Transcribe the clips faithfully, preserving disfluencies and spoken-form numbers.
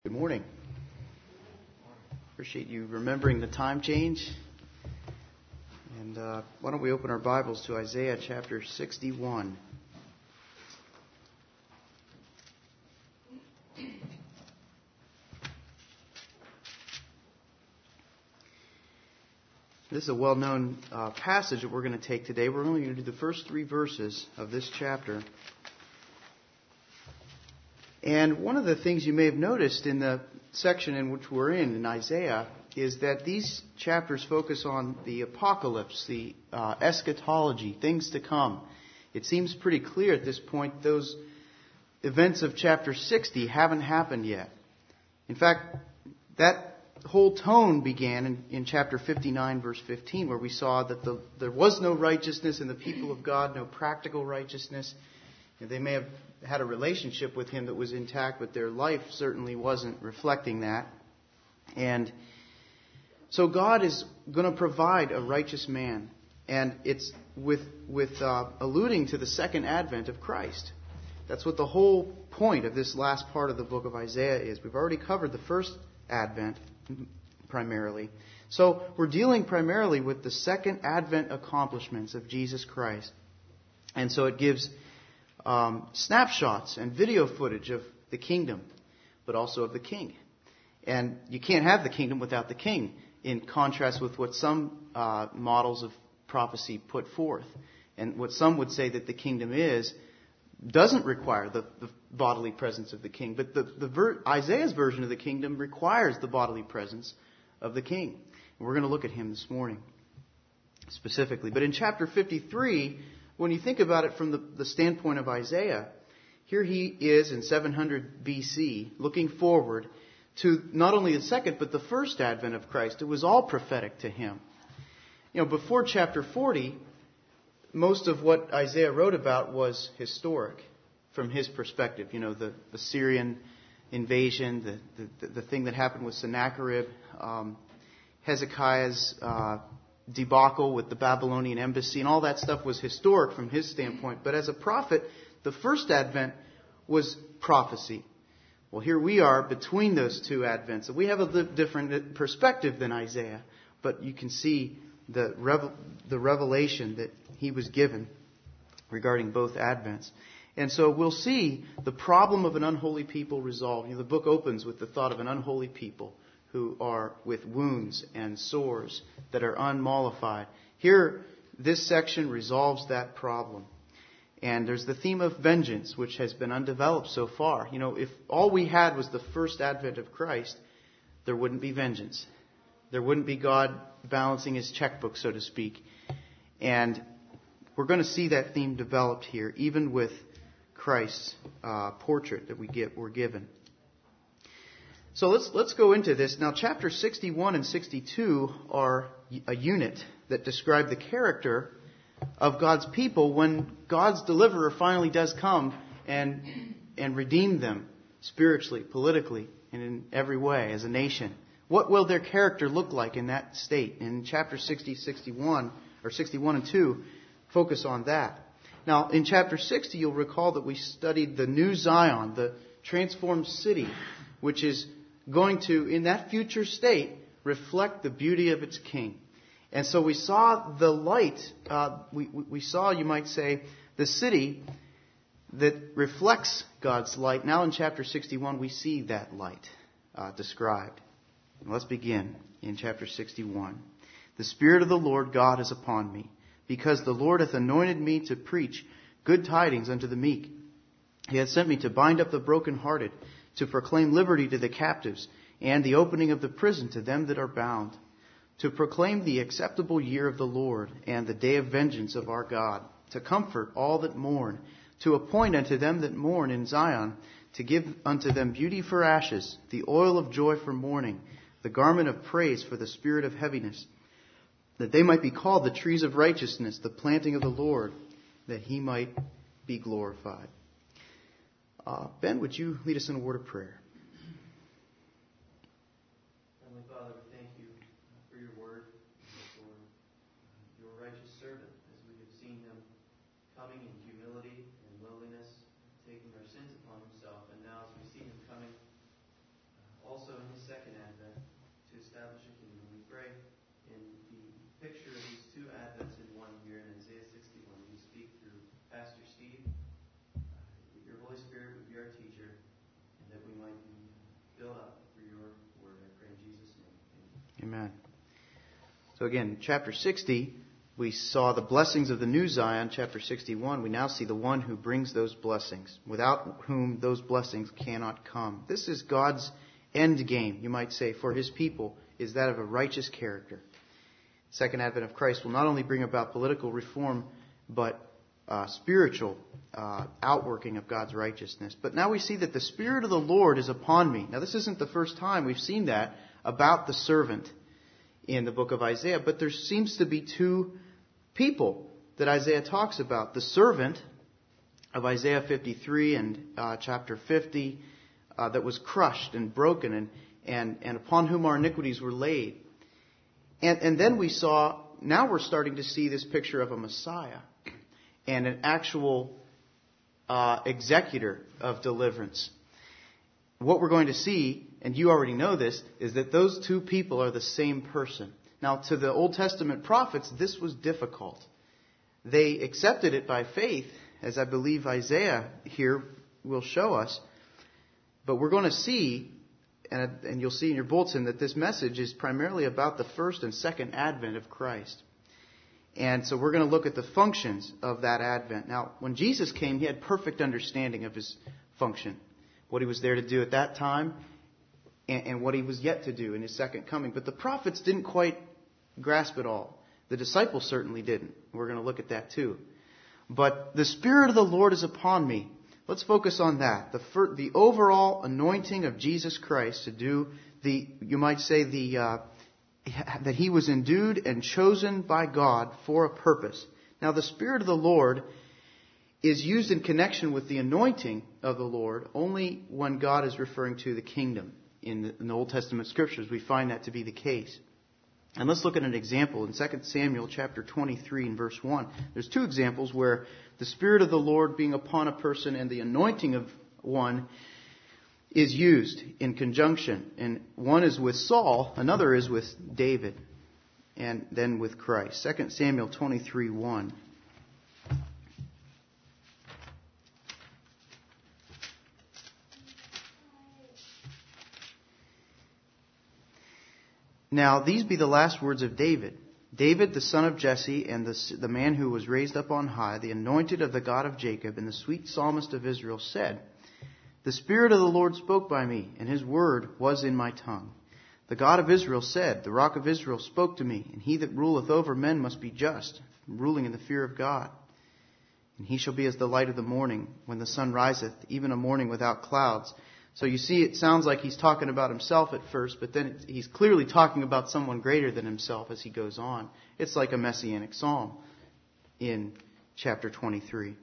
Good morning. Appreciate you remembering the time change. And uh, why don't we open our Bibles to Isaiah chapter sixty-one. This is a well-known uh, passage that we're going to take today. We're only going to do the first three verses of this chapter. And one of the things you may have noticed in the section in which we're in, in Isaiah, is that these chapters focus on the apocalypse, the uh, eschatology, things to come. It seems pretty clear at this point those events of chapter sixty haven't happened yet. In fact, that whole tone began in, in chapter fifty-nine, verse fifteen, where we saw that the, there was no righteousness in the people of God, no practical righteousness. They may have had a relationship with Him that was intact, but their life certainly wasn't reflecting that. And so God is going to provide a righteous man. And it's with with uh, alluding to the second advent of Christ. That's what the whole point of this last part of the book of Isaiah is. We've already covered the first advent primarily. So we're dealing primarily with the second advent accomplishments of Jesus Christ. And so it gives Um, snapshots and video footage of the kingdom, but also of the king. And you can't have the kingdom without the king, in contrast with what some uh, models of prophecy put forth. And what some would say that the kingdom is, doesn't require the, the bodily presence of the king. But the, the ver- Isaiah's version of the kingdom requires the bodily presence of the king. And we're going to look at him this morning, specifically. But in chapter fifty-three, when you think about it from the, the standpoint of Isaiah, here he is in seven hundred B C, looking forward to not only the second, but the first advent of Christ. It was all prophetic to him. You know, before chapter forty, most of what Isaiah wrote about was historic from his perspective. You know, the, the Syrian invasion, the, the, the thing that happened with Sennacherib, um, Hezekiah's uh debacle with the Babylonian embassy, and all that stuff was historic from his standpoint. But as a prophet, the first advent was prophecy. Well, here we are between those two advents. We have a different perspective than Isaiah, but you can see the revel- the revelation that he was given regarding both advents. And so we'll see the problem of an unholy people resolved. You know, the book opens with the thought of an unholy people who are with wounds and sores that are unmollified. Here, this section resolves that problem. And there's the theme of vengeance, which has been undeveloped so far. You know, if all we had was the first advent of Christ, there wouldn't be vengeance. There wouldn't be God balancing his checkbook, so to speak. And we're going to see that theme developed here, even with Christ's uh, portrait that we get, we're given. So let's let's go into this. Now, chapter sixty-one and sixty-two are a unit that describe the character of God's people when God's deliverer finally does come and and redeem them spiritually, politically, and in every way as a nation. What will their character look like in that state? In chapter sixty, sixty-one, or sixty-one and two, focus on that. Now, in chapter sixty, you'll recall that we studied the New Zion, the transformed city, which is going to, in that future state, reflect the beauty of its king. And so we saw the light, uh, we, we saw, you might say, the city that reflects God's light. Now in chapter sixty-one, we see that light uh, described. And let's begin in chapter sixty-one. The Spirit of the Lord God is upon me, because the Lord hath anointed me to preach good tidings unto the meek. He hath sent me to bind up the brokenhearted, to proclaim liberty to the captives, and the opening of the prison to them that are bound, to proclaim the acceptable year of the Lord, and the day of vengeance of our God, to comfort all that mourn, to appoint unto them that mourn in Zion, to give unto them beauty for ashes, the oil of joy for mourning, the garment of praise for the spirit of heaviness, that they might be called the trees of righteousness, the planting of the Lord, that he might be glorified. Uh, Ben, would you lead us in a word of prayer? Heavenly Father, we thank you for your word, for your righteous servant, as we have seen him coming in humility and lowliness, taking our sins upon himself, and now as we see him coming teacher, and that we might be built up for your word. I pray in Jesus' name. Amen. Amen. So again, chapter sixty, we saw the blessings of the new Zion. Chapter sixty-one, we now see the one who brings those blessings, without whom those blessings cannot come. This is God's end game, you might say, for His people, is that of a righteous character. Second advent of Christ will not only bring about political reform, but uh, spiritual uh, outworking of God's righteousness. But now we see that the Spirit of the Lord is upon me. Now this isn't the first time we've seen that about the servant in the book of Isaiah, but there seems to be two people that Isaiah talks about. The servant of Isaiah fifty-three and uh, chapter fifty uh, that was crushed and broken and, and, and upon whom our iniquities were laid. And, and then we saw, now we're starting to see this picture of a Messiah and an actual uh, executor of deliverance. What we're going to see, and you already know this, is that those two people are the same person. Now, to the Old Testament prophets, this was difficult. They accepted it by faith, as I believe Isaiah here will show us. But we're going to see, and, and you'll see in your bulletin, that this message is primarily about the first and second advent of Christ. And so we're going to look at the functions of that advent. Now, when Jesus came, He had perfect understanding of His function, what He was there to do at that time, and, and what He was yet to do in His second coming. But the prophets didn't quite grasp it all. The disciples certainly didn't. We're going to look at that too. But the Spirit of the Lord is upon me. Let's focus on that. The, fir- the overall anointing of Jesus Christ to do the, you might say, the uh, that He was endued and chosen by God for a purpose. Now, the Spirit of the Lord is used in connection with the anointing of the Lord only when God is referring to the kingdom. In the, in the Old Testament Scriptures, we find that to be the case. And let's look at an example in Second Samuel chapter twenty-three and verse one. There's two examples where the Spirit of the Lord being upon a person and the anointing of one is used in conjunction. And one is with Saul, another is with David, and then with Christ. Second Samuel twenty-three one. Now, these be the last words of David. David, the son of Jesse, and the, the man who was raised up on high, the anointed of the God of Jacob, and the sweet psalmist of Israel, said, The Spirit of the Lord spoke by me, and His word was in my tongue. The God of Israel said, The rock of Israel spoke to me, and he that ruleth over men must be just, ruling in the fear of God. And he shall be as the light of the morning, when the sun riseth, even a morning without clouds. So you see, it sounds like he's talking about himself at first, but then he's clearly talking about someone greater than himself as he goes on. It's like a messianic psalm in chapter twenty-three.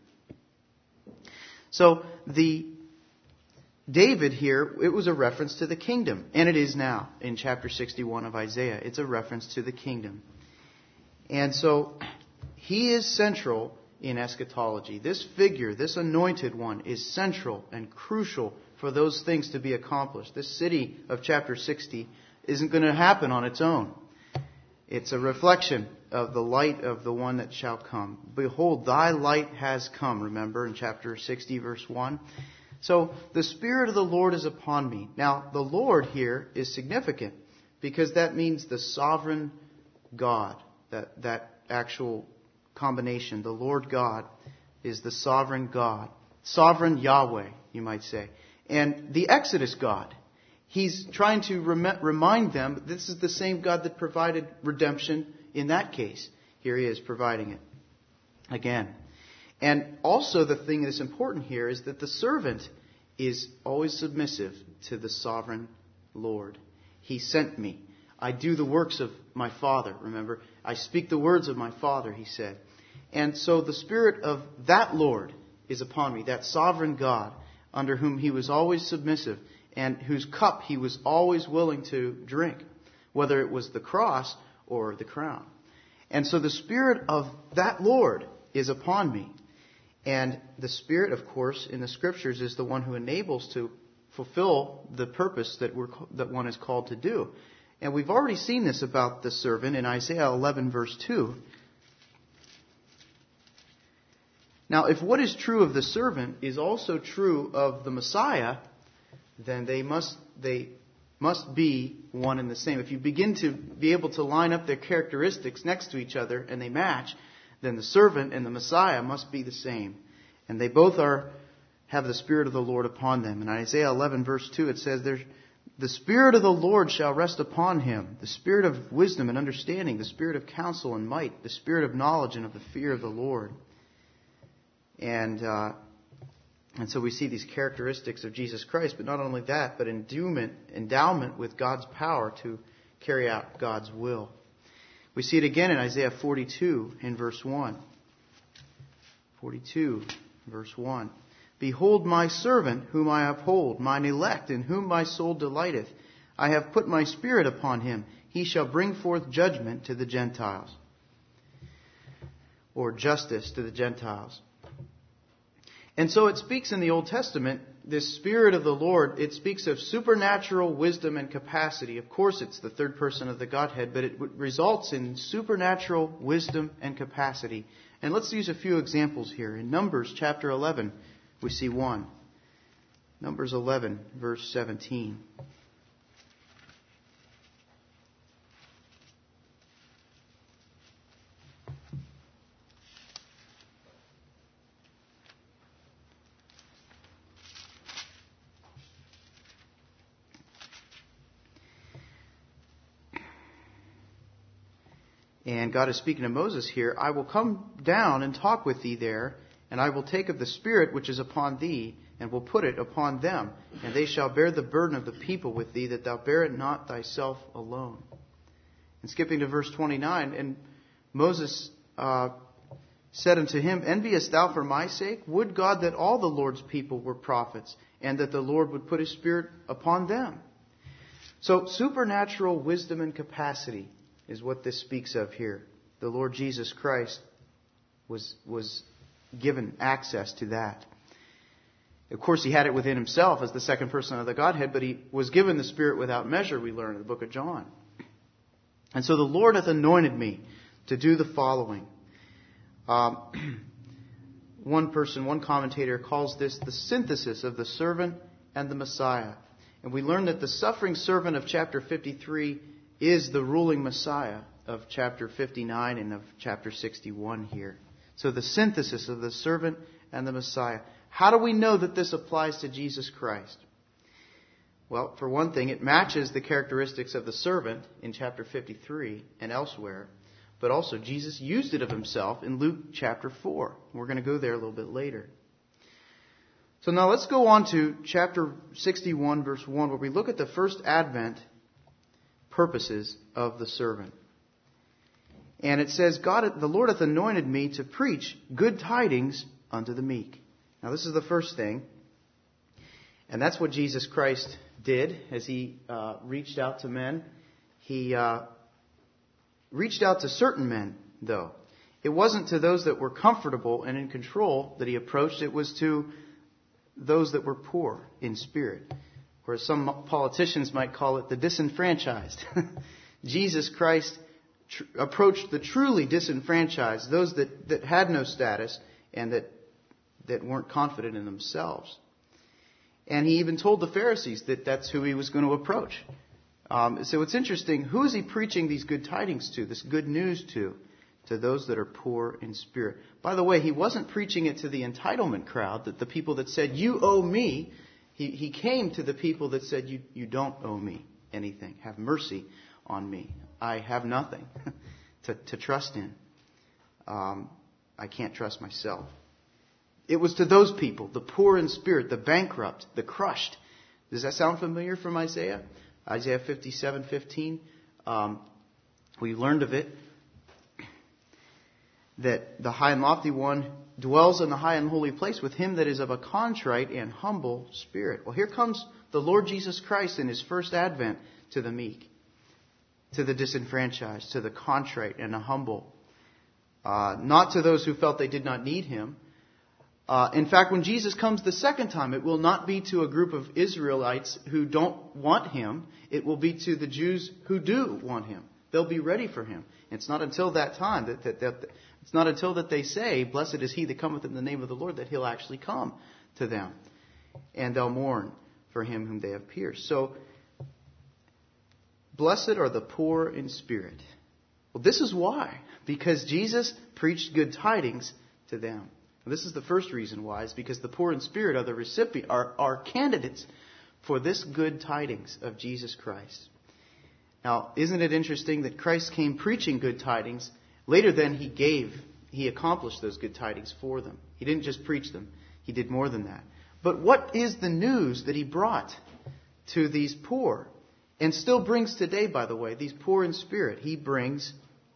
So the David here, it was a reference to the kingdom, and it is now in chapter sixty-one of Isaiah. It's a reference to the kingdom. And so he is central in eschatology. This figure, this anointed one, is central and crucial for those things to be accomplished. This city of chapter sixty isn't going to happen on its own. It's a reflection of the light of the one that shall come. Behold, thy light has come, remember, in chapter sixty, verse one. So, the Spirit of the Lord is upon me. Now, the Lord here is significant because that means the sovereign God, that, that actual combination. The Lord God is the sovereign God. Sovereign Yahweh, you might say. And the Exodus God, He's trying to rem- remind them this is the same God that provided redemption in that case. Here He is providing it again. And also the thing that's important here is that the servant is always submissive to the sovereign Lord. He sent me. I do the works of my Father, remember? I speak the words of my Father, He said. And so the Spirit of that Lord is upon me, that sovereign God, under whom He was always submissive, and whose cup He was always willing to drink, whether it was the cross or the crown. And so the Spirit of that Lord is upon me. And the Spirit, of course, in the Scriptures is the one who enables to fulfill the purpose that we're, that one is called to do. And we've already seen this about the servant in Isaiah eleven, verse two. Now, if what is true of the servant is also true of the Messiah, then they must they must be one and the same. If you begin to be able to line up their characteristics next to each other and they match, then the servant and the Messiah must be the same. And they both are have the Spirit of the Lord upon them. In Isaiah eleven, verse two, it says, "There's the Spirit of the Lord shall rest upon him, the Spirit of wisdom and understanding, the Spirit of counsel and might, the Spirit of knowledge and of the fear of the Lord." And uh, and so we see these characteristics of Jesus Christ, but not only that, but endowment, endowment with God's power to carry out God's will. We see it again in Isaiah forty-two in verse one. forty-two, verse one. "Behold my servant whom I uphold, mine elect in whom my soul delighteth. I have put my Spirit upon him. He shall bring forth judgment to the Gentiles." Or justice to the Gentiles. And so it speaks in the Old Testament, this Spirit of the Lord, it speaks of supernatural wisdom and capacity. Of course, it's the third person of the Godhead, but it results in supernatural wisdom and capacity. And let's use a few examples here. In Numbers chapter eleven, we see one. Numbers eleven, verse seventeen. And God is speaking to Moses here. "I will come down and talk with thee there, and I will take of the Spirit which is upon thee, and will put it upon them. And they shall bear the burden of the people with thee, that thou bear it not thyself alone." And skipping to verse twenty-nine, "And Moses uh, said unto him, Enviest thou for my sake? Would God that all the Lord's people were prophets, and that the Lord would put his Spirit upon them." So supernatural wisdom and capacity is what this speaks of here. The Lord Jesus Christ was was given access to that. Of course, he had it within himself as the second person of the Godhead, but he was given the Spirit without measure, we learn in the book of John. "And so the Lord hath anointed me to do the following." Um, one person, one commentator calls this the synthesis of the servant and the Messiah. And we learn that the suffering servant of chapter fifty-three is the ruling Messiah of chapter fifty-nine and of chapter sixty-one here. So the synthesis of the servant and the Messiah. How do we know that this applies to Jesus Christ? Well, for one thing, it matches the characteristics of the servant in chapter fifty-three and elsewhere. But also, Jesus used it of himself in Luke chapter four. We're going to go there a little bit later. So now let's go on to chapter sixty-one, verse one, where we look at the first advent purposes of the servant. And it says, "God, the Lord hath anointed me to preach good tidings unto the meek." Now this is the first thing. And that's what Jesus Christ did as he uh, reached out to men. He uh, reached out to certain men, though. It wasn't to those that were comfortable and in control that he approached. It was to those that were poor in spirit. Or some politicians might call it the disenfranchised. Jesus Christ tr- approached the truly disenfranchised, those that, that had no status and that, that weren't confident in themselves. And he even told the Pharisees that that's who he was going to approach. Um, so it's interesting, who is he preaching these good tidings to, this good news to? To those that are poor in spirit. By the way, he wasn't preaching it to the entitlement crowd, that the people that said, "You owe me." He, he came to the people that said, you, you don't owe me anything. Have mercy on me. I have nothing to, to trust in. Um, I can't trust myself. It was to those people, the poor in spirit, the bankrupt, the crushed. Does that sound familiar from Isaiah? Isaiah fifty-seven fifteen. Um, we learned of it. That the high and lofty one dwells in the high and holy place with him that is of a contrite and humble spirit. Well, here comes the Lord Jesus Christ in his first advent to the meek, to the disenfranchised, to the contrite and the humble. Uh, not to those who felt they did not need him. Uh, in fact, when Jesus comes the second time, it will not be to a group of Israelites who don't want him. It will be to the Jews who do want him. They'll be ready for him. And it's not until that time that, that, that it's not until that they say, "Blessed is he that cometh in the name of the Lord," that he'll actually come to them. And they'll mourn for him whom they have pierced. So, blessed are the poor in spirit. Well, this is why. Because Jesus preached good tidings to them. And this is the first reason why. Is because the poor in spirit are the recipient, are, are candidates for this good tidings of Jesus Christ. Now, isn't it interesting that Christ came preaching good tidings? Later then, he gave, he accomplished those good tidings for them. He didn't just preach them. He did more than that. But what is the news that he brought to these poor? And still brings today, by the way, these poor in spirit. He brings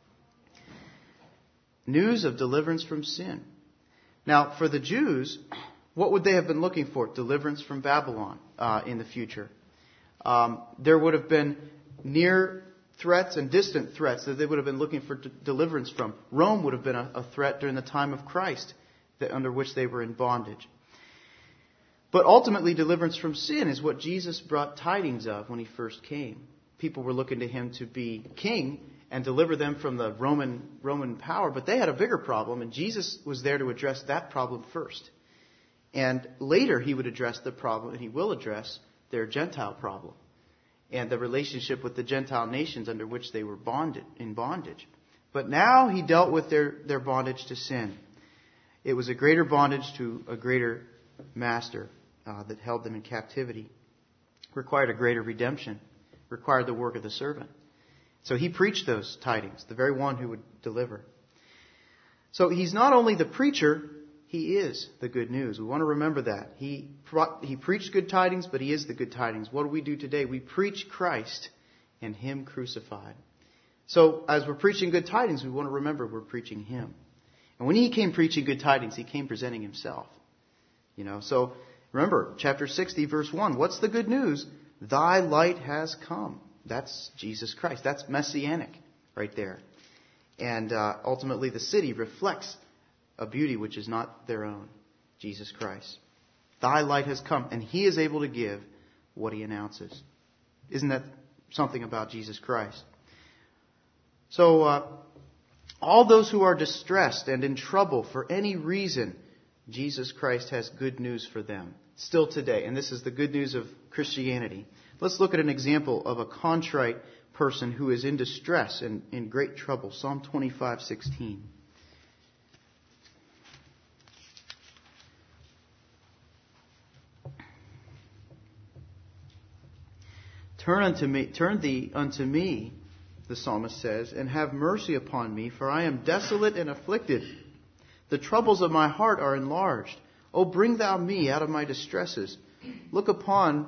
news of deliverance from sin. Now, for the Jews, what would they have been looking for? Deliverance from Babylon uh, in the future. Um, there would have been near threats and distant threats that they would have been looking for d- deliverance from. Rome would have been a, a threat during the time of Christ, that, under which they were in bondage. But ultimately, deliverance from sin is what Jesus brought tidings of when he first came. People were looking to him to be king and deliver them from the Roman Roman power, but they had a bigger problem, and Jesus was there to address that problem first. And later he would address the problem, and he will address their Gentile problem and the relationship with the Gentile nations under which they were bonded in bondage. But now he dealt with their, their bondage to sin. It was a greater bondage to a greater master uh, that held them in captivity, required a greater redemption, required the work of the servant. So he preached those tidings, the very one who would deliver. So he's not only the preacher, he is the good news. We want to remember that. He he preached good tidings, but he is the good tidings. What do we do today? We preach Christ and him crucified. So as we're preaching good tidings, we want to remember we're preaching him. And when he came preaching good tidings, he came presenting himself. You know, so remember, chapter sixty, verse one, what's the good news? Thy light has come. That's Jesus Christ. That's messianic right there. And uh, ultimately the city reflects a beauty which is not their own, Jesus Christ. Thy light has come, and he is able to give what he announces. Isn't that something about Jesus Christ? So uh, all those who are distressed and in trouble for any reason, Jesus Christ has good news for them still today. And this is the good news of Christianity. Let's look at an example of a contrite person who is in distress and in great trouble. Psalm twenty-five sixteen. Turn unto me, turn thee unto me, the psalmist says, and have mercy upon me, for I am desolate and afflicted. The troubles of my heart are enlarged. O bring thou me out of my distresses. Look upon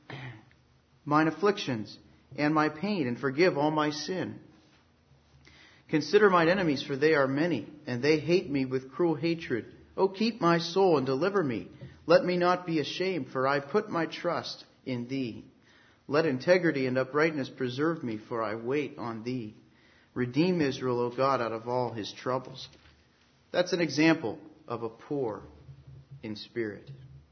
mine afflictions and my pain, and forgive all my sin. Consider mine enemies, for they are many, and they hate me with cruel hatred. O keep my soul and deliver me. Let me not be ashamed, for I put my trust in thee. Let integrity and uprightness preserve me, for I wait on thee. Redeem Israel, O God, out of all his troubles. That's an example of a poor in spirit.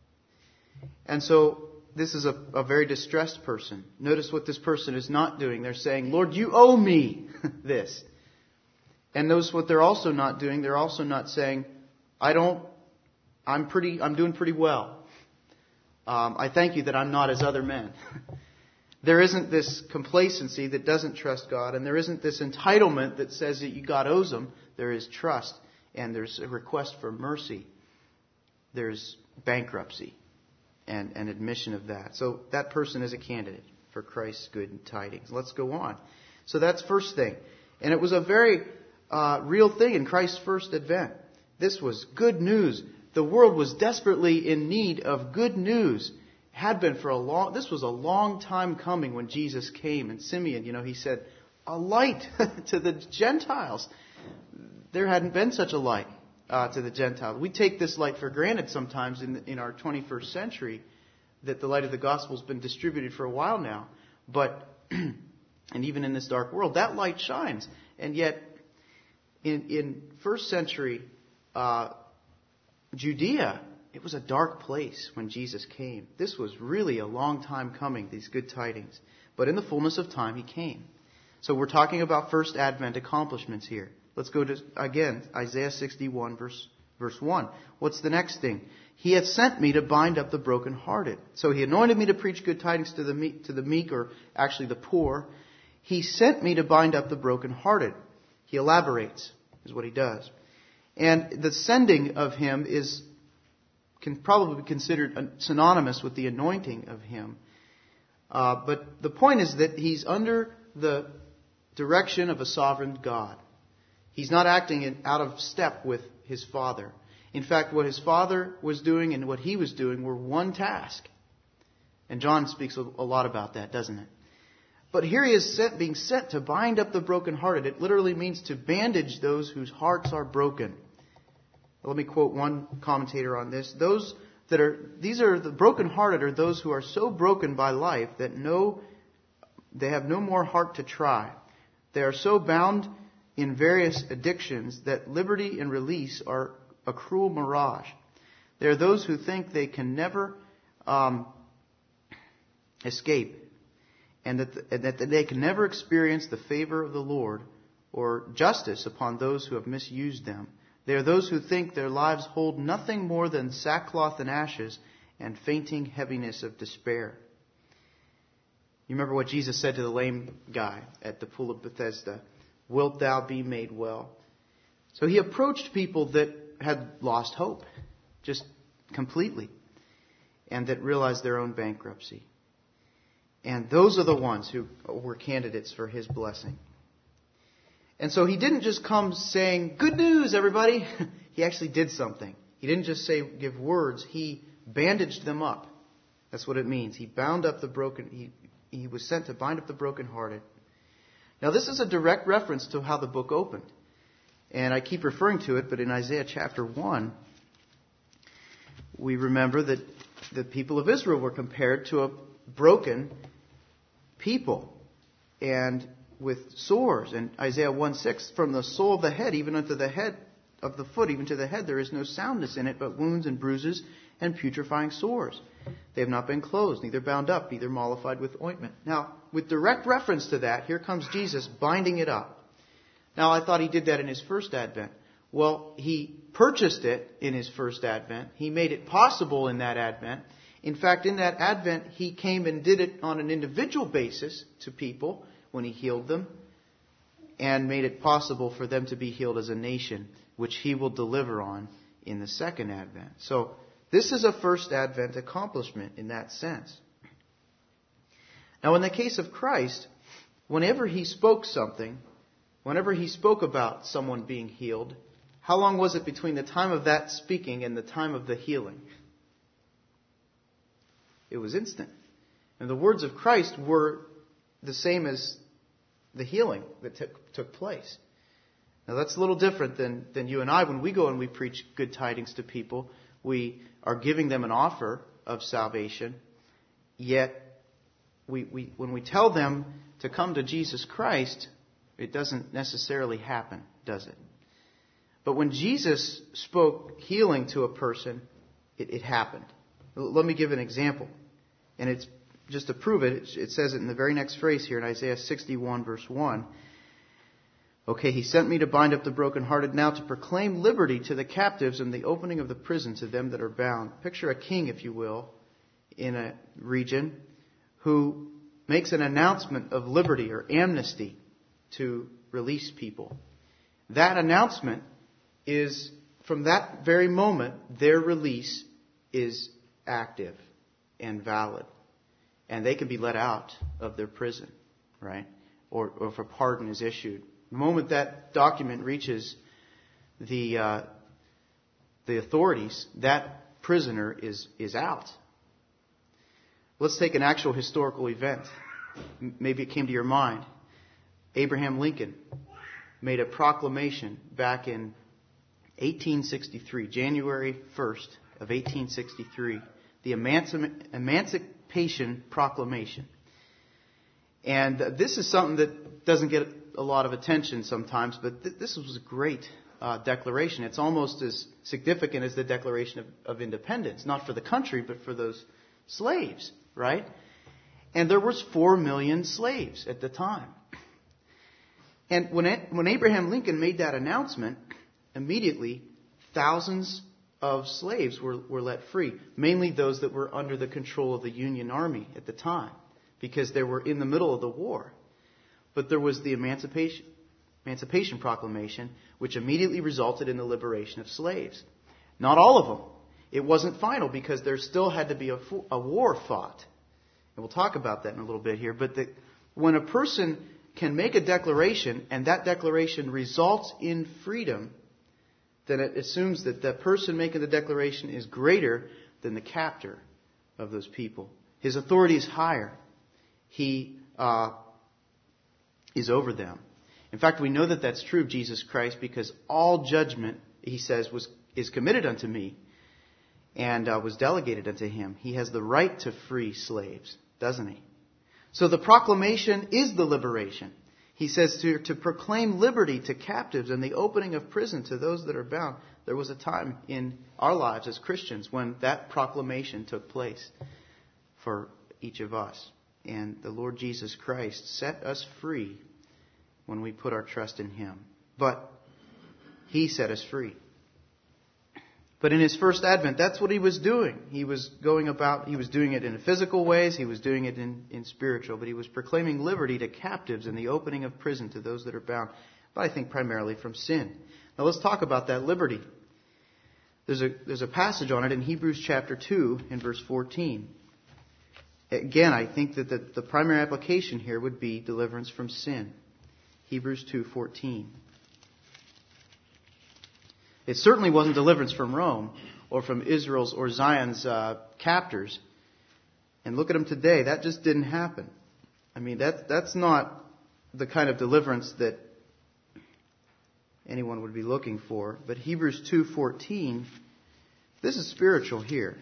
And so this is a, a very distressed person. Notice what this person is not doing. They're saying, Lord, you owe me this. And notice what they're also not doing. They're also not saying, I don't, I'm pretty, I'm doing pretty well. Um, I thank you that I'm not as other men. There isn't this complacency that doesn't trust God, and there isn't this entitlement that says that you God owes them. There is trust, and there's a request for mercy. There's bankruptcy and an admission of that. So that person is a candidate for Christ's good tidings. Let's go on. So that's first thing. And it was a very uh, real thing in Christ's first advent. This was good news. The world was desperately in need of good news. Had been for a long, this was a long time coming when Jesus came. And Simeon, you know, he said, a light to the Gentiles. There hadn't been such a light uh, to the Gentiles. We take this light for granted sometimes in, in our twenty-first century, that the light of the gospel has been distributed for a while now. But, and even in this dark world, that light shines. And yet, in, in first century uh, Judea, it was a dark place when Jesus came. This was really a long time coming, these good tidings. But in the fullness of time, he came. So we're talking about first Advent accomplishments here. Let's go to, again, Isaiah sixty-one, verse, verse one. What's the next thing? He hath sent me to bind up the brokenhearted. So he anointed me to preach good tidings to the meek, to the meek, or actually the poor. He sent me to bind up the brokenhearted. He elaborates, is what he does. And the sending of him is can probably be considered synonymous with the anointing of him. Uh, but the point is that he's under the direction of a sovereign God. He's not acting in, out of step with his Father. In fact, what his Father was doing and what he was doing were one task. And John speaks a, a lot about that, doesn't it? But here he is sent, being sent to bind up the brokenhearted. It literally means to bandage those whose hearts are broken. Let me quote one commentator on this. Those that are, these are the brokenhearted are those who are so broken by life that no, they have no more heart to try. They are so bound in various addictions that liberty and release are a cruel mirage. There are those who think they can never um, escape, and that, the, and that they can never experience the favor of the Lord or justice upon those who have misused them. They are those who think their lives hold nothing more than sackcloth and ashes and fainting heaviness of despair. You remember what Jesus said to the lame guy at the pool of Bethesda? Wilt thou be made well? So he approached people that had lost hope, just completely, and that realized their own bankruptcy. And those are the ones who were candidates for his blessing. And so he didn't just come saying, good news, everybody. He actually did something. He didn't just say, give words. He bandaged them up. That's what it means. He bound up the broken, he, he was sent to bind up the brokenhearted. Now this is a direct reference to how the book opened. And I keep referring to it, but in Isaiah chapter one, we remember that the people of Israel were compared to a broken people. And with sores. And Isaiah one six, from the sole of the head, even unto the head of the foot, even to the head, there is no soundness in it, but wounds and bruises and putrefying sores. They have not been closed, neither bound up, neither mollified with ointment. Now, with direct reference to that, here comes Jesus binding it up. Now, I thought he did that in his first advent. Well, he purchased it in his first advent. He made it possible in that advent. In fact, in that advent, he came and did it on an individual basis to people when he healed them, and made it possible for them to be healed as a nation, which he will deliver on in the second advent. So this is a first advent accomplishment in that sense. Now in the case of Christ, whenever he spoke something, whenever he spoke about someone being healed, how long was it between the time of that speaking and the time of the healing? It was instant. And the words of Christ were the same as the healing that took, took place. Now that's a little different than, than you and I. When we go and we preach good tidings to people, we are giving them an offer of salvation. Yet, we, we, when we tell them to come to Jesus Christ, it doesn't necessarily happen, does it? But when Jesus spoke healing to a person, it, it happened. Let me give an example. And it's just to prove it, it says it in the very next phrase here in Isaiah sixty-one, verse one. Okay, he sent me to bind up the brokenhearted, now to proclaim liberty to the captives and the opening of the prison to them that are bound. Picture a king, if you will, in a region who makes an announcement of liberty or amnesty to release people. That announcement is, from that very moment, their release is active and valid. And they can be let out of their prison, right? Or, or if a pardon is issued. The moment that document reaches the uh, the authorities, that prisoner is, is out. Let's take an actual historical event. Maybe it came to your mind. Abraham Lincoln made a proclamation back in eighteen sixty-three, January first of eighteen sixty-three, the Emancip- Emancipation Proclamation. And this is something that doesn't get a lot of attention sometimes, but th- this was a great uh, declaration. It's almost as significant as the Declaration of, of Independence, not for the country, but for those slaves, right? And there was four million slaves at the time. And when, when Abraham Lincoln made that announcement, immediately thousands of slaves were, were let free, mainly those that were under the control of the Union Army at the time, because they were in the middle of the war. But there was the Emancipation, Emancipation Proclamation, which immediately resulted in the liberation of slaves. Not all of them. It wasn't final because there still had to be a, a war fought. And we'll talk about that in a little bit here. But the, when a person can make a declaration and that declaration results in freedom, then it assumes that the person making the declaration is greater than the captor of those people. His authority is higher. He uh, is over them. In fact, we know that that's true of Jesus Christ because all judgment, he says, was is committed unto me and uh, was delegated unto him. He has the right to free slaves, doesn't he? So the proclamation is the liberation. He says to, to proclaim liberty to captives and the opening of prison to those that are bound. There was a time in our lives as Christians when that proclamation took place for each of us. And the Lord Jesus Christ set us free when we put our trust in him. But he set us free. But in his first advent, that's what he was doing. He was going about, he was doing it in physical ways, he was doing it in, in spiritual, but he was proclaiming liberty to captives and the opening of prison to those that are bound, but I think primarily from sin. Now let's talk about that liberty. There's a, there's a passage on it in Hebrews chapter two in verse fourteen. Again, I think that the, the primary application here would be deliverance from sin. Hebrews two fourteen. It certainly wasn't deliverance from Rome or from Israel's or Zion's uh, captors. And look at them today. That just didn't happen. I mean, that, that's not the kind of deliverance that anyone would be looking for. But Hebrews two fourteen, this is spiritual here.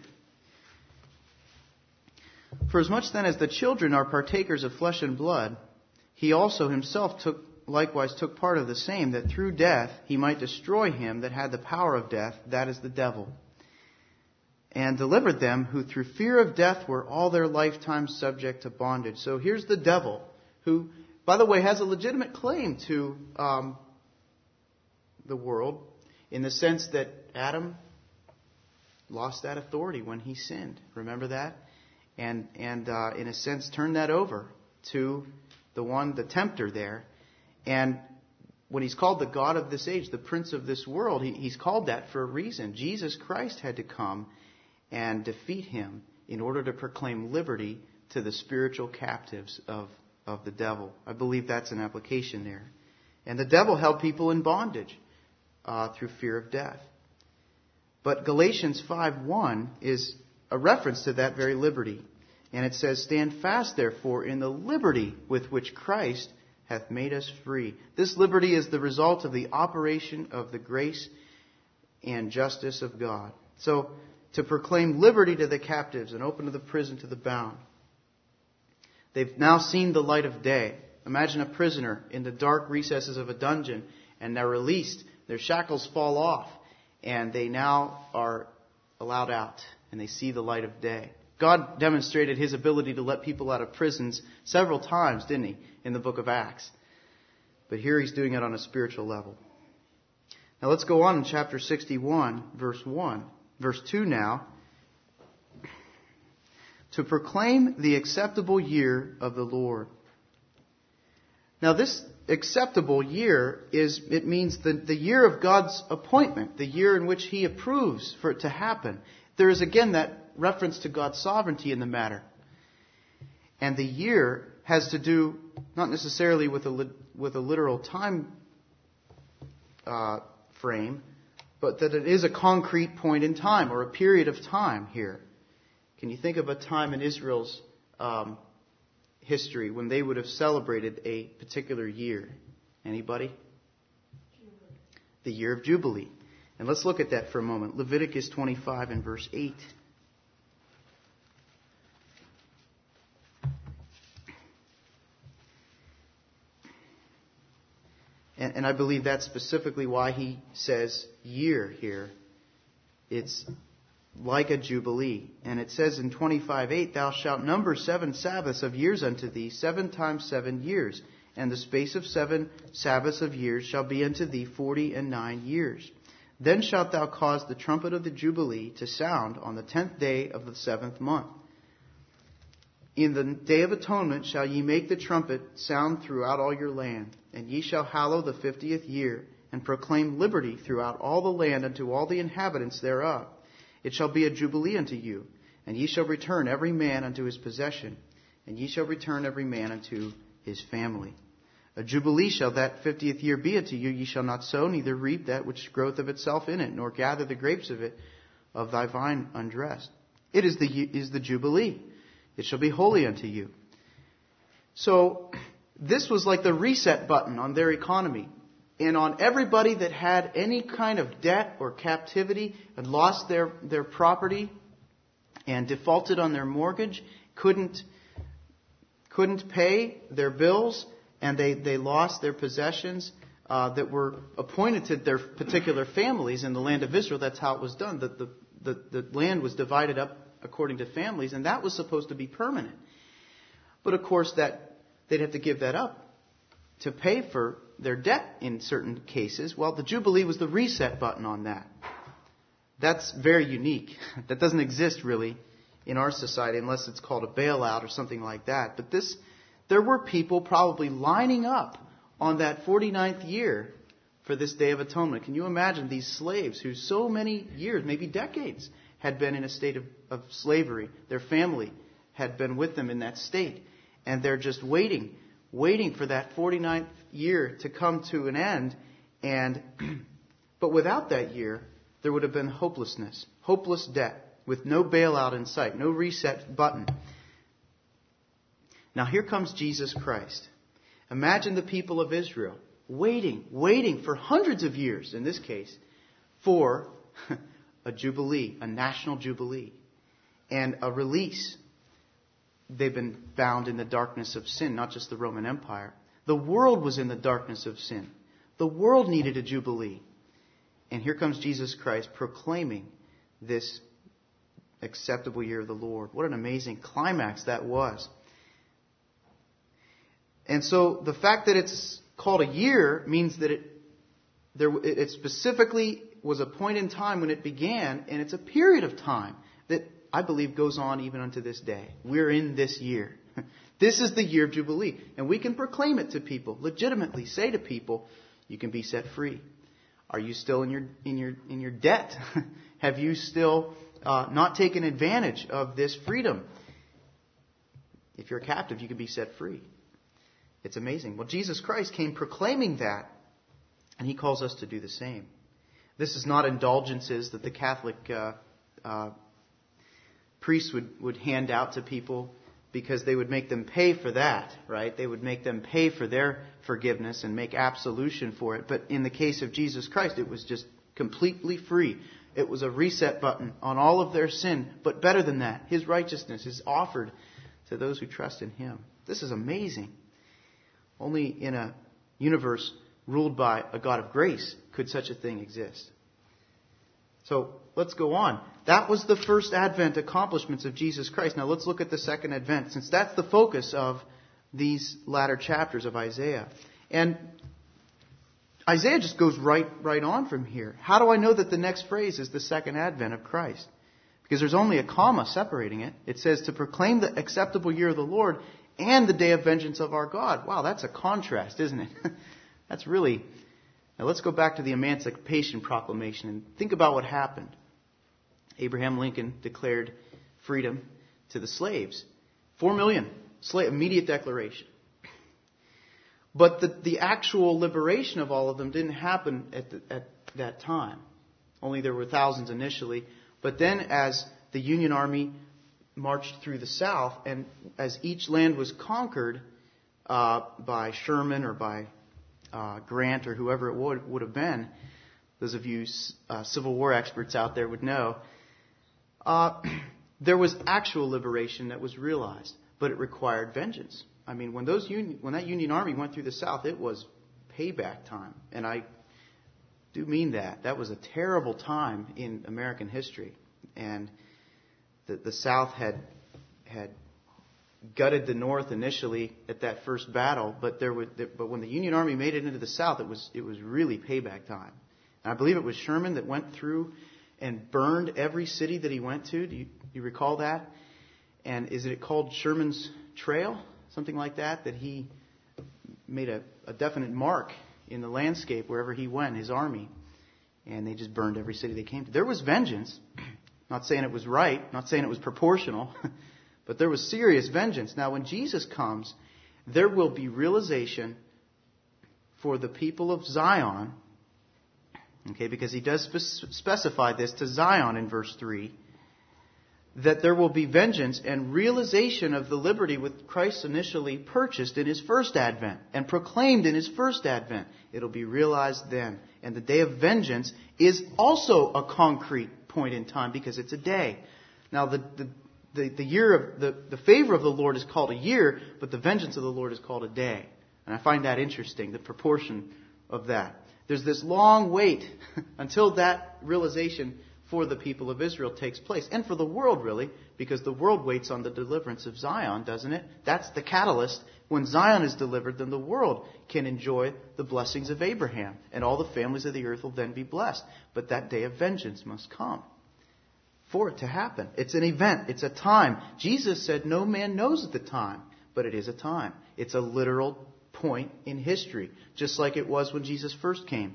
For as much then as the children are partakers of flesh and blood, he also himself took likewise took part of the same, that through death he might destroy him that had the power of death, that is the devil, and delivered them who through fear of death were all their lifetime subject to bondage. So here's the devil, who, by the way, has a legitimate claim to um, the world in the sense that Adam lost that authority when he sinned. Remember that? And, and uh, in a sense, turned that over to the one, the tempter there. And when he's called the God of this age, the prince of this world, he, he's called that for a reason. Jesus Christ had to come and defeat him in order to proclaim liberty to the spiritual captives of, of the devil. I believe that's an application there. And the devil held people in bondage uh, through fear of death. But Galatians five one is a reference to that very liberty. And it says, "Stand fast, therefore, in the liberty with which Christ hath made us free." This liberty is the result of the operation of the grace and justice of God. So, to proclaim liberty to the captives and open to the prison to the bound. They've now seen the light of day. Imagine a prisoner in the dark recesses of a dungeon, and they're released. Their shackles fall off, and they now are allowed out, and they see the light of day. God demonstrated his ability to let people out of prisons several times, didn't he, in the book of Acts? But here he's doing it on a spiritual level. Now let's go on in chapter sixty-one, verse one. Verse two now. To proclaim the acceptable year of the Lord. Now this acceptable year is, it means the, the year of God's appointment, the year in which he approves for it to happen. There is again that reference to God's sovereignty in the matter. And the year has to do not necessarily with a, with a literal time uh, frame, but that it is a concrete point in time or a period of time here. Can you think of a time in Israel's um, history when they would have celebrated a particular year? Anybody? Jubilee. The year of Jubilee. And let's look at that for a moment. Leviticus twenty-five and verse eight. And, and I believe that's specifically why he says year here. It's like a jubilee. And it says in twenty-five eight, "Thou shalt number seven Sabbaths of years unto thee, seven times seven years. and the space of seven Sabbaths of years shall be unto thee forty and nine years. Then shalt thou cause the trumpet of the Jubilee to sound on the tenth day of the seventh month. In the day of atonement shall ye make the trumpet sound throughout all your land, and ye shall hallow the fiftieth year, and proclaim liberty throughout all the land unto all the inhabitants thereof. It shall be a jubilee unto you, and ye shall return every man unto his possession, and ye shall return every man unto his family. A jubilee shall that fiftieth year be unto you. Ye shall not sow, neither reap that which groweth of itself in it, nor gather the grapes of it of thy vine undressed. It is the is the jubilee. It shall be holy unto you. So this was like the reset button on their economy. And on everybody that had any kind of debt or captivity and lost their, their property and defaulted on their mortgage, couldn't, couldn't pay their bills, and they, they lost their possessions uh, that were appointed to their particular families in the land of Israel. That's how it was done. The, the, the, the land was divided up according to families, and that was supposed to be permanent. But of course, that they'd have to give that up to pay for their debt in certain cases. Well, the Jubilee was the reset button on that. That's very unique. That doesn't exist really in our society unless it's called a bailout or something like that. But this, there were people probably lining up on that forty-ninth year for this Day of Atonement. Can you imagine these slaves who so many years, maybe decades, had been in a state of, of slavery? Their family had been with them in that state. And they're just waiting, waiting for that forty-ninth year to come to an end. And but without that year, there would have been hopelessness, hopeless debt, with no bailout in sight, no reset button. Now here comes Jesus Christ. Imagine the people of Israel waiting, waiting for hundreds of years, in this case, for a jubilee, a national jubilee, and a release. They've been bound in the darkness of sin, not just the Roman Empire. The world was in the darkness of sin. The world needed a jubilee. And here comes Jesus Christ proclaiming this acceptable year of the Lord. What an amazing climax that was. And so the fact that it's called a year means that it there it specifically was a point in time when it began, and it's a period of time that I believe goes on even unto this day. We're in this year. This is the year of Jubilee. And we can proclaim it to people, legitimately say to people, you can be set free. Are you still in your in your in your debt? Have you still uh, not taken advantage of this freedom? If you're a captive, you can be set free. It's amazing. Well, Jesus Christ came proclaiming that, and He calls us to do the same. This is not indulgences that the Catholic uh, uh, priests would, would hand out to people because they would make them pay for that, right? They would make them pay for their forgiveness and make absolution for it. But in the case of Jesus Christ, it was just completely free. It was a reset button on all of their sin. But better than that, His righteousness is offered to those who trust in Him. This is amazing. Only in a universe ruled by a God of grace could such a thing exist. So let's go on. That was the first Advent accomplishments of Jesus Christ. Now let's look at the second Advent, since that's the focus of these latter chapters of Isaiah. And Isaiah just goes right, right on from here. How do I know that the next phrase is the second Advent of Christ? Because there's only a comma separating it. It says to proclaim the acceptable year of the Lord and the day of vengeance of our God. Wow, that's a contrast, isn't it? That's really... Now let's go back to the Emancipation Proclamation and think about what happened. Abraham Lincoln declared freedom to the slaves. Four million. Slave, immediate declaration. But the, the actual liberation of all of them didn't happen at, the, at that time. Only there were thousands initially. But then as the Union Army marched through the South, and as each land was conquered uh, by Sherman or by uh, Grant or whoever it would, would have been, those of you uh, Civil War experts out there would know, uh, there was actual liberation that was realized, but it required vengeance. I mean, when those Union, when that Union Army went through the South, it was payback time, and I do mean that. That was a terrible time in American history, and the, the South had had gutted the North initially at that first battle, but there was, but when the Union Army made it into the South, it was it was really payback time. And I believe it was Sherman that went through and burned every city that he went to. Do you, do you recall that? And is it called Sherman's Trail, something like that? That he made a, a definite mark in the landscape wherever he went, his army, and they just burned every city they came to. There was vengeance. Not saying it was right, not saying it was proportional. But there was serious vengeance. Now, when Jesus comes, there will be realization for the people of Zion, okay, because he does spe- specify this to Zion in verse three, that there will be vengeance and realization of the liberty with Christ initially purchased in his first advent and proclaimed in his first advent. It'll be realized then. And the day of vengeance is also a concrete point in time because it's a day. Now, the... the The, the year of the, the favor of the Lord is called a year, but the vengeance of the Lord is called a day. And I find that interesting, the proportion of that. There's this long wait until that realization for the people of Israel takes place. And for the world, really, because the world waits on the deliverance of Zion, doesn't it? That's the catalyst. When Zion is delivered, then the world can enjoy the blessings of Abraham. And all the families of the earth will then be blessed. But that day of vengeance must come for it to happen. It's an event. It's a time. Jesus said no man knows at the time, but it is a time. It's a literal point in history, just like it was when Jesus first came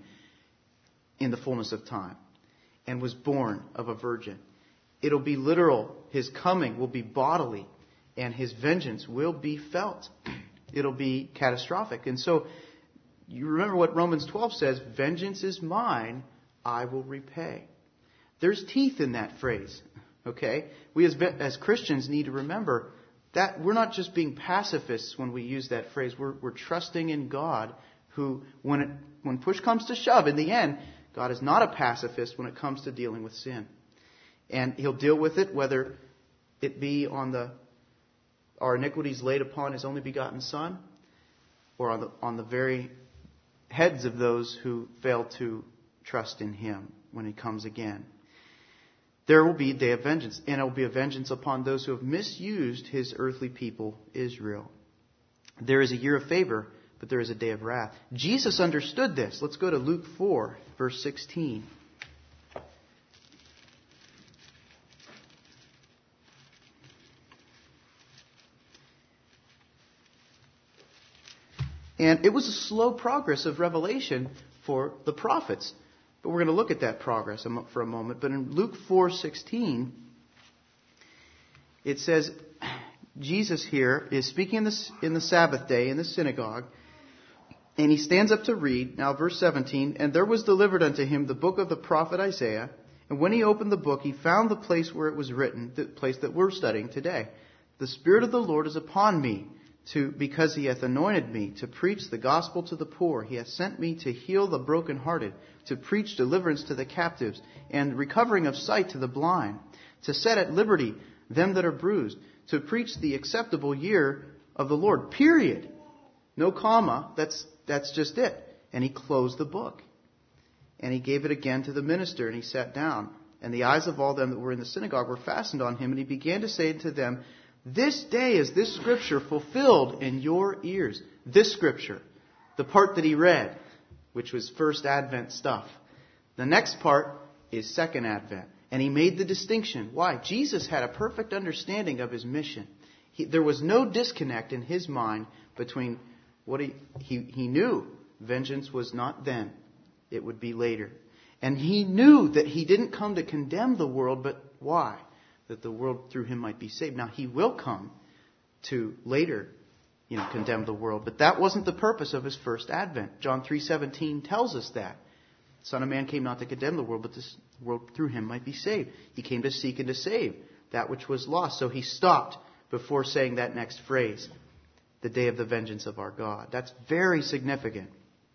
in the fullness of time and was born of a virgin. It'll be literal. His coming will be bodily, and his vengeance will be felt. It'll be catastrophic. And so you remember what Romans twelve says, vengeance is mine, I will repay. There's teeth in that phrase, okay? We as, as Christians need to remember that we're not just being pacifists when we use that phrase. We're, we're trusting in God who, when it, when push comes to shove, in the end, God is not a pacifist when it comes to dealing with sin. And he'll deal with it whether it be on the our iniquities laid upon his only begotten Son or on the, on the very heads of those who fail to trust in him when he comes again. There will be a day of vengeance, and it will be a vengeance upon those who have misused his earthly people, Israel. There is a year of favor, but there is a day of wrath. Jesus understood this. Let's go to Luke four, verse sixteen. And it was a slow progress of revelation for the prophets. But we're going to look at that progress for a moment. But in Luke four sixteen, it says, Jesus here is speaking in the, in the Sabbath day in the synagogue, and he stands up to read. Now, verse seventeen, and there was delivered unto him the book of the prophet Isaiah. And when he opened the book, he found the place where it was written, the place that we're studying today. The Spirit of the Lord is upon me, to because he hath anointed me to preach the gospel to the poor. He hath sent me to heal the brokenhearted, to preach deliverance to the captives, and recovering of sight to the blind, to set at liberty them that are bruised, to preach the acceptable year of the Lord. Period. No comma. That's that's just it. And he closed the book. And he gave it again to the minister, and he sat down. And the eyes of all them that were in the synagogue were fastened on him, and he began to say to them, this day is this scripture fulfilled in your ears. This scripture, the part that he read, which was first Advent stuff. The next part is second Advent. And he made the distinction. Why? Jesus had a perfect understanding of his mission. He, there was no disconnect in his mind between what he, he, he knew vengeance was not then. It would be later. And he knew that he didn't come to condemn the world, but why? That the world through him might be saved. Now, he will come to later, you know, condemn the world. But that wasn't the purpose of his first advent. John three seventeen tells us that. The Son of Man came not to condemn the world, but the world through him might be saved. He came to seek and to save that which was lost. So he stopped before saying that next phrase, the day of the vengeance of our God. That's very significant.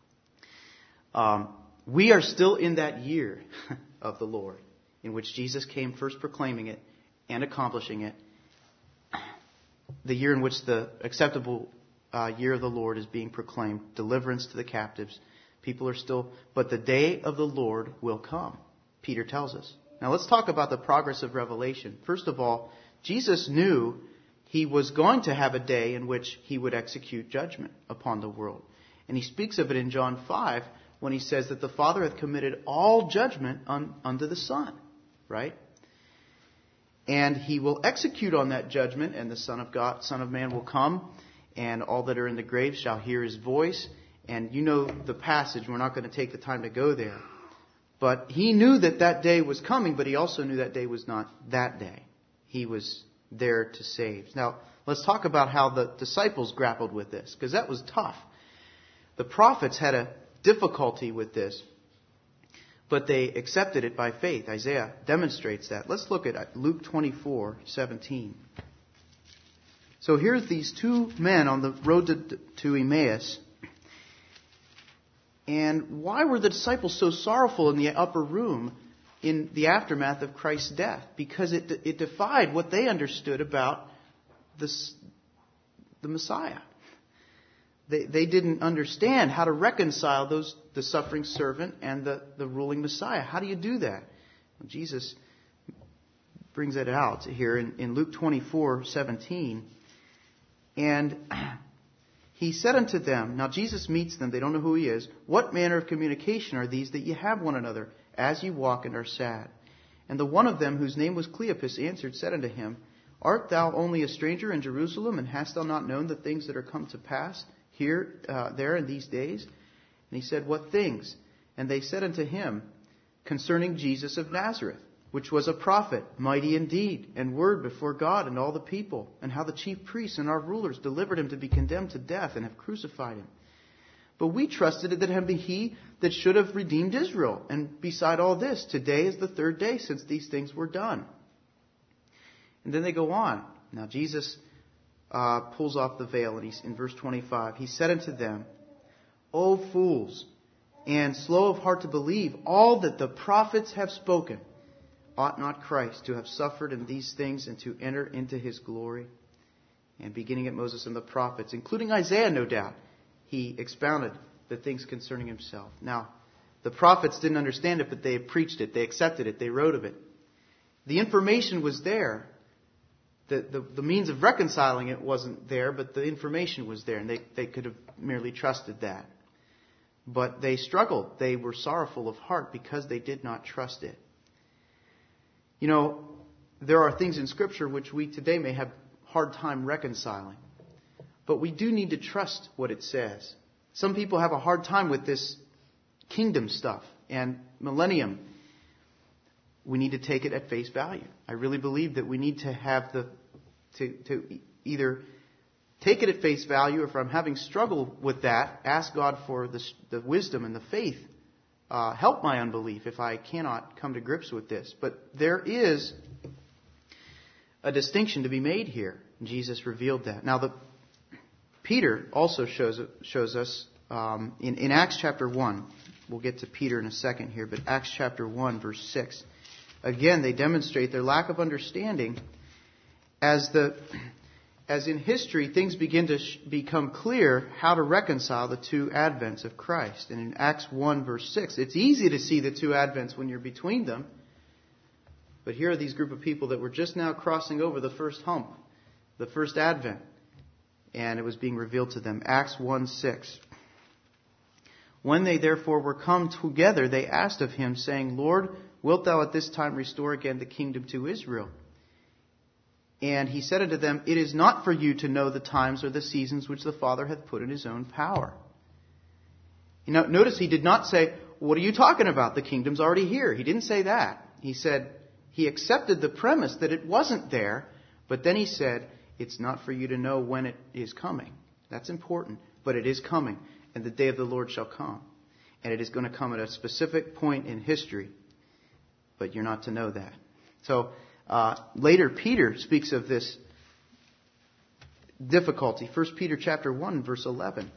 Um, we are still in that year of the Lord, in which Jesus came first proclaiming it and accomplishing it. The year in which the acceptable uh, year of the Lord is being proclaimed, deliverance to the captives. People are still, but the day of the Lord will come, Peter tells us. Now let's talk about the progress of Revelation. First of all, Jesus knew he was going to have a day in which he would execute judgment upon the world. And he speaks of it in John five when he says that the Father hath committed all judgment un, unto the Son, right? And he will execute on that judgment, and the Son of God, Son of Man will come, and all that are in the grave shall hear his voice. And you know the passage. We're not going to take the time to go there. But he knew that that day was coming, but he also knew that day was not that day. He was there to save. Now, let's talk about how the disciples grappled with this, because that was tough. The prophets had a difficulty with this, but they accepted it by faith. Isaiah demonstrates that. Let's look at Luke twenty-four seventeen. So here's these two men on the road to, to Emmaus. And why were the disciples so sorrowful in the upper room in the aftermath of Christ's death? Because it, it defied what they understood about this, the Messiah. They, they didn't understand how to reconcile those the suffering servant and the, the ruling Messiah. How do you do that? Well, Jesus brings it out here in, in Luke twenty-four seventeen. And he said unto them, now Jesus meets them, they don't know who he is. What manner of communication are these that ye have one another, as ye walk and are sad? And the one of them, whose name was Cleopas, answered, said unto him, Art thou only a stranger in Jerusalem, and hast thou not known the things that are come to pass here, uh, there in these days? And he said, What things? And they said unto him, Concerning Jesus of Nazareth, which was a prophet, mighty in deed and word before God and all the people, and how the chief priests and our rulers delivered him to be condemned to death and have crucified him. But we trusted that it be he that should have redeemed Israel. And beside all this, today is the third day since these things were done. And then they go on. Now Jesus uh, pulls off the veil, and he's in verse twenty-five. He said unto them, O fools, and slow of heart to believe all that the prophets have spoken. Ought not Christ to have suffered in these things and to enter into his glory? And beginning at Moses and the prophets, including Isaiah, no doubt, he expounded the things concerning himself. Now, the prophets didn't understand it, but they preached it. They accepted it. They wrote of it. The information was there. The, the, the means of reconciling it wasn't there, but the information was there, and they, they could have merely trusted that. But they struggled. They were sorrowful of heart because they did not trust it. You know, there are things in Scripture which we today may have a hard time reconciling. But we do need to trust what it says. Some people have a hard time with this kingdom stuff and millennium. We need to take it at face value. I really believe that we need to have the, to, to either take it at face value, or if I'm having struggle with that, ask God for the, the wisdom and the faith. Uh, help my unbelief if I cannot come to grips with this. But there is a distinction to be made here. Jesus revealed that. Now, the Peter also shows shows us um, in, in Acts chapter one. We'll get to Peter in a second here, but Acts chapter one, verse six. Again, they demonstrate their lack of understanding as the as in history things begin to sh- become clear how to reconcile the two advents of Christ. And in Acts one, verse six, it's easy to see the two advents when you're between them. But here are these group of people that were just now crossing over the first hump, the first advent. And it was being revealed to them. Acts one six. When they therefore were come together, they asked of him, saying, Lord, wilt thou at this time restore again the kingdom to Israel? And he said unto them, It is not for you to know the times or the seasons which the Father hath put in his own power. You know, notice he did not say, what are you talking about? The kingdom's already here. He didn't say that. He said, he accepted the premise that it wasn't there, but then he said, it's not for you to know when it is coming. That's important, but it is coming, and the day of the Lord shall come. And it is going to come at a specific point in history, but you're not to know that. So, Uh, later, Peter speaks of this difficulty. First Peter chapter one, verse eleven.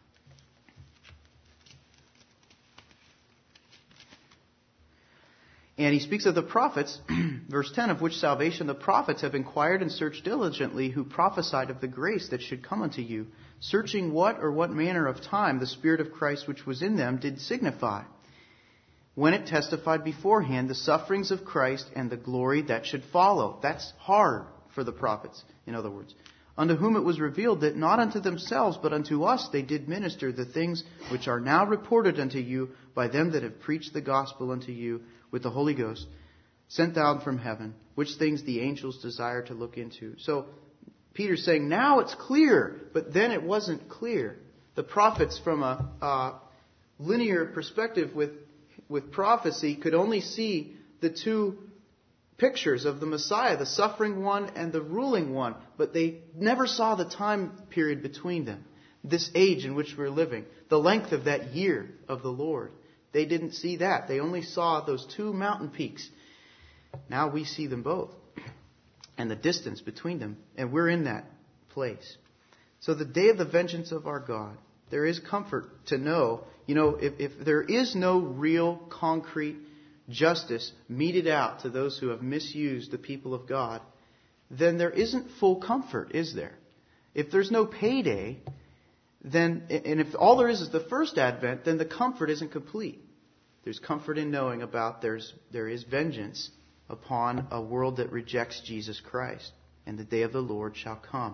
And he speaks of the prophets, verse ten, of which salvation the prophets have inquired and searched diligently, who prophesied of the grace that should come unto you, searching what or what manner of time the Spirit of Christ which was in them did signify, when it testified beforehand the sufferings of Christ and the glory that should follow. That's hard for the prophets, in other words, unto whom it was revealed that not unto themselves, but unto us they did minister the things which are now reported unto you by them that have preached the gospel unto you with the Holy Ghost, sent down from heaven, which things the angels desire to look into. So Peter's saying, now it's clear, but then it wasn't clear. The prophets, from a uh, linear perspective with, with prophecy, could only see the two pictures of the Messiah, the suffering one and the ruling one, but they never saw the time period between them, this age in which we're living, the length of that year of the Lord. They didn't see that. They only saw those two mountain peaks. Now we see them both, and the distance between them, and we're in that place. So the day of the vengeance of our God, there is comfort to know, you know, if, if there is no real concrete justice meted out to those who have misused the people of God, then there isn't full comfort, is there? If there's no payday, then, and if all there is is the first advent, then the comfort isn't complete. There's comfort in knowing about there's there is vengeance upon a world that rejects Jesus Christ, and the day of the Lord shall come.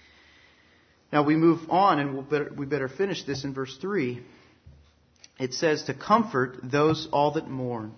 Now we move on, and we'll better, we better finish this in verse three. It says, to comfort those all that mourn.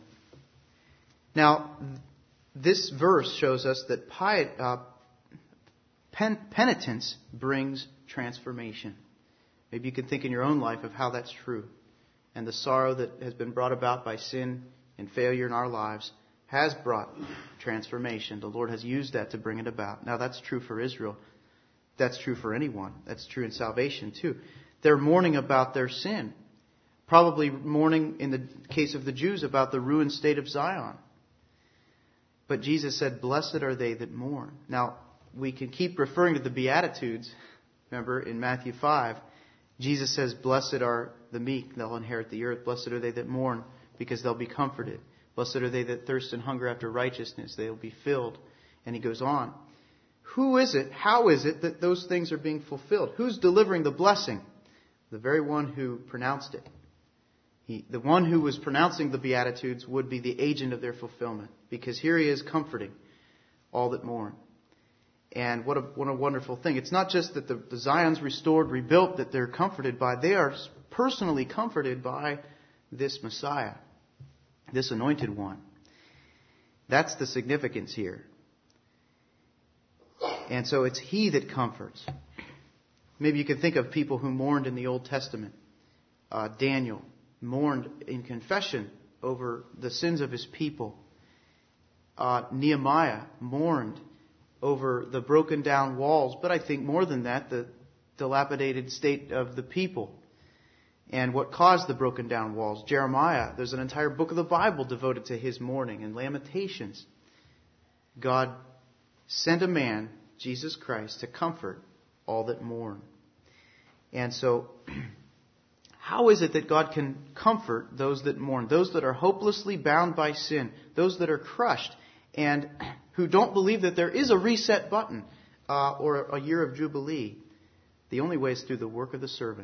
Now, this verse shows us that piety, uh, pen, penitence brings transformation. Maybe you can think in your own life of how that's true. And the sorrow that has been brought about by sin and failure in our lives has brought transformation. The Lord has used that to bring it about. Now, that's true for Israel. That's true for anyone. That's true in salvation, too. They're mourning about their sin. Probably mourning, in the case of the Jews, about the ruined state of Zion. But Jesus said, blessed are they that mourn. Now, we can keep referring to the Beatitudes. Remember, in Matthew five, Jesus says, blessed are the meek, they'll inherit the earth. Blessed are they that mourn, because they'll be comforted. Blessed are they that thirst and hunger after righteousness, they will be filled. And he goes on. Who is it, how is it that those things are being fulfilled? Who's delivering the blessing? The very one who pronounced it. He, the one who was pronouncing the Beatitudes would be the agent of their fulfillment. Because here he is comforting all that mourn. And what a, what a wonderful thing. It's not just that the, the Zion's restored, rebuilt, that they're comforted by. They are personally comforted by this Messiah, this anointed one. That's the significance here. And so it's he that comforts. Maybe you can think of people who mourned in the Old Testament. Uh, Daniel mourned in confession over the sins of his people. Uh, Nehemiah mourned over the broken down walls, but I think more than that, the dilapidated state of the people and what caused the broken down walls. Jeremiah, there's an entire book of the Bible devoted to his mourning and Lamentations. God sent a man, Jesus Christ, to comfort all that mourn. And so, how is it that God can comfort those that mourn, those that are hopelessly bound by sin, those that are crushed, and who don't believe that there is a reset button uh, or a year of Jubilee? The only way is through the work of the servant.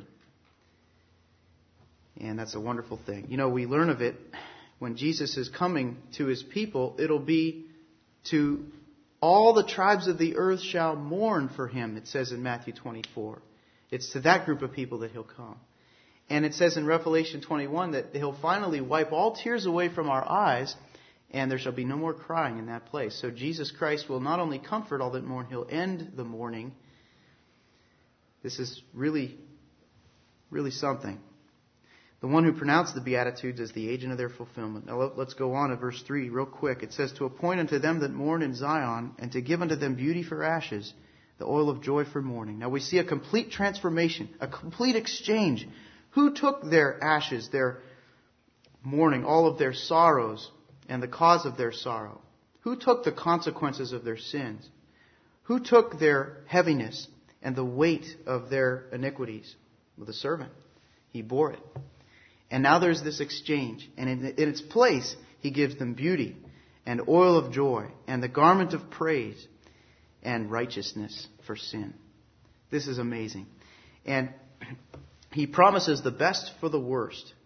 And that's a wonderful thing. You know, we learn of it when Jesus is coming to his people. It'll be to all the tribes of the earth shall mourn for him, it says in Matthew twenty-four. It's to that group of people that he'll come. And it says in Revelation twenty-one that he'll finally wipe all tears away from our eyes, and there shall be no more crying in that place. So Jesus Christ will not only comfort all that mourn, he'll end the mourning. This is really, really something. The one who pronounced the Beatitudes is the agent of their fulfillment. Now let's go on to verse three real quick. It says, to appoint unto them that mourn in Zion, and to give unto them beauty for ashes, the oil of joy for mourning. Now we see a complete transformation, a complete exchange. Who took their ashes, their mourning, all of their sorrows, and the cause of their sorrow? Who took the consequences of their sins? Who took their heaviness and the weight of their iniquities? Well, the servant. He bore it. And now there's this exchange. And in, in its place, he gives them beauty and oil of joy and the garment of praise and righteousness for sin. This is amazing. And he promises the best for the worst.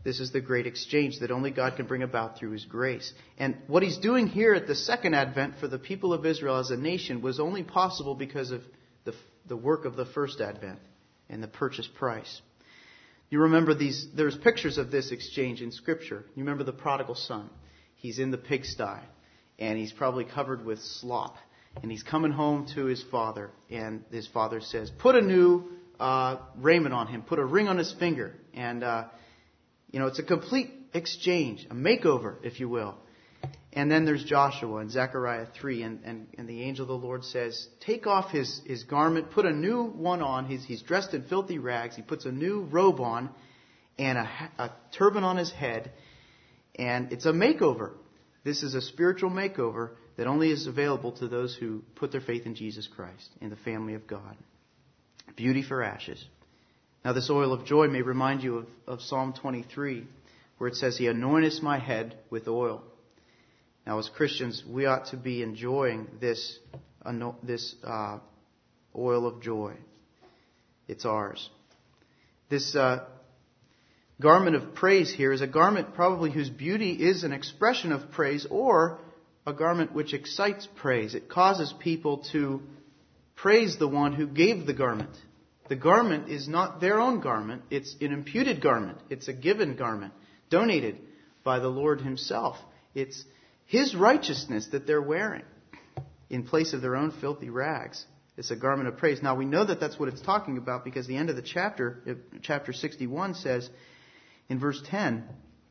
This is the great exchange that only God can bring about through His grace. And what He's doing here at the second advent for the people of Israel as a nation was only possible because of the, the work of the first advent and the purchase price. You remember these, there's pictures of this exchange in Scripture. You remember the prodigal son. He's in the pigsty, and he's probably covered with slop. And he's coming home to his father, and his father says, put a new uh, raiment on him, put a ring on his finger. And, uh, you know, it's a complete exchange, a makeover, if you will. And then there's Joshua in Zechariah three, and, and, and the angel of the Lord says, take off his, his garment, put a new one on. He's, he's dressed in filthy rags. He puts a new robe on and a, a turban on his head. And it's a makeover. This is a spiritual makeover that only is available to those who put their faith in Jesus Christ, in the family of God. Beauty for ashes. Now this oil of joy may remind you of, of Psalm twenty-three, where it says, He anointeth my head with oil. Now as Christians, we ought to be enjoying this, this uh, oil of joy. It's ours. This uh, garment of praise here is a garment probably whose beauty is an expression of praise, or a garment which excites praise. It causes people to praise the one who gave the garment. The garment is not their own garment. It's an imputed garment. It's a given garment, donated by the Lord Himself. It's His righteousness that they're wearing in place of their own filthy rags. It's a garment of praise. Now we know that that's what it's talking about because the end of the chapter, chapter sixty-one says in verse ten,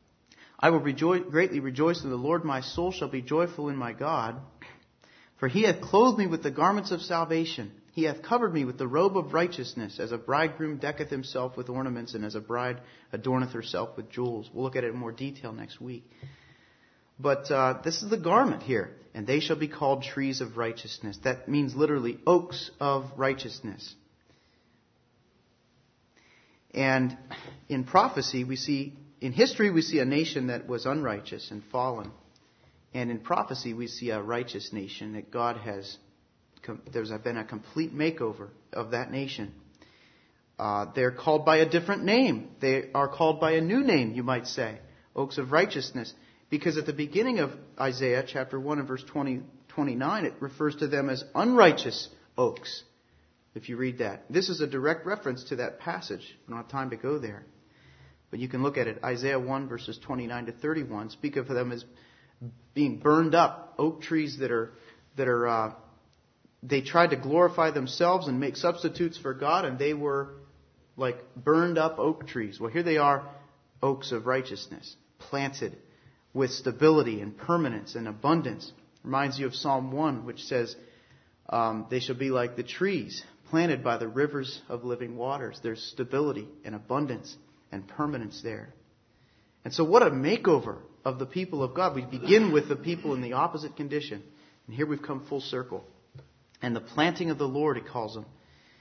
I will rejoice, greatly rejoice in the Lord. My soul shall be joyful in my God. For He hath clothed me with the garments of salvation. He hath covered me with the robe of righteousness, as a bridegroom decketh himself with ornaments, and as a bride adorneth herself with jewels. We'll look at it in more detail next week. But uh, this is the garment here. And they shall be called trees of righteousness. That means literally oaks of righteousness. And in prophecy, we see, in history, we see a nation that was unrighteous and fallen. And in prophecy, we see a righteous nation that God has, there's been a complete makeover of that nation. Uh, they're called by a different name. They are called by a new name, you might say. Oaks of righteousness. Because at the beginning of Isaiah chapter one and verse twenty, twenty-nine, it refers to them as unrighteous oaks. If you read that. This is a direct reference to that passage. We don't have time to go there. But you can look at it. Isaiah one verses twenty-nine to thirty-one speak of them as being burned up. Oak trees that are, that are, uh, they tried to glorify themselves and make substitutes for God, and they were like burned up oak trees. Well, here they are, oaks of righteousness, planted with stability and permanence and abundance. Reminds you of Psalm one, which says, um, they shall be like the trees planted by the rivers of living waters. There's stability and abundance and permanence there. And so what a makeover of the people of God. We begin with the people in the opposite condition. And here we've come full circle. And the planting of the Lord, it calls them.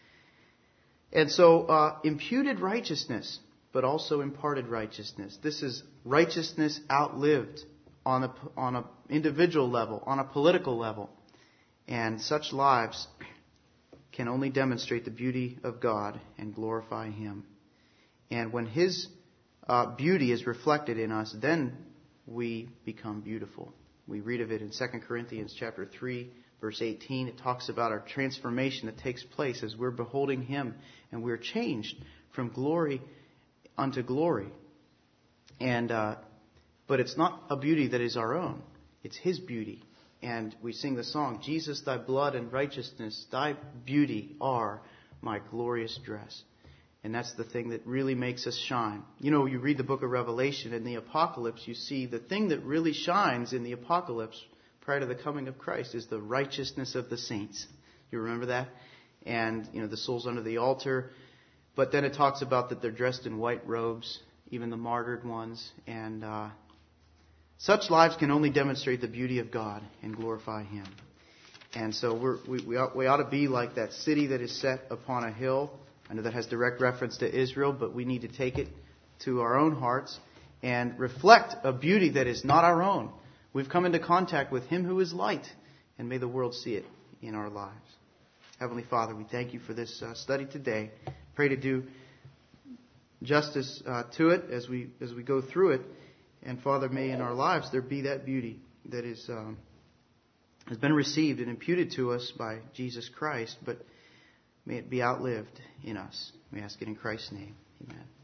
And so uh, imputed righteousness, but also imparted righteousness. This is righteousness outlived on a on an individual level, on a political level. And such lives can only demonstrate the beauty of God and glorify Him. And when His uh, beauty is reflected in us, then we become beautiful. We read of it in Second Corinthians chapter three, verse eighteen. It talks about our transformation that takes place as we're beholding Him and we're changed from glory unto glory. And uh, but it's not a beauty that is our own. It's His beauty. And we sing the song, Jesus, thy blood and righteousness, thy beauty are my glorious dress. And that's the thing that really makes us shine. You know, you read the book of Revelation and the Apocalypse, you see the thing that really shines in the Apocalypse prior to the coming of Christ is the righteousness of the saints. You remember that? And, you know, the souls under the altar. But then it talks about that they're dressed in white robes, even the martyred ones. And uh, such lives can only demonstrate the beauty of God and glorify Him. And so we're, we, we, ought, we ought to be like that city that is set upon a hill. I know that has direct reference to Israel, but we need to take it to our own hearts and reflect a beauty that is not our own. We've come into contact with Him who is light, and may the world see it in our lives. Heavenly Father, we thank You for this uh, study today. Pray to do justice uh, to it as we as we go through it. And Father, may in our lives there be that beauty that is um, has been received and imputed to us by Jesus Christ, but may it be outlived in us. We ask it in Christ's name. Amen.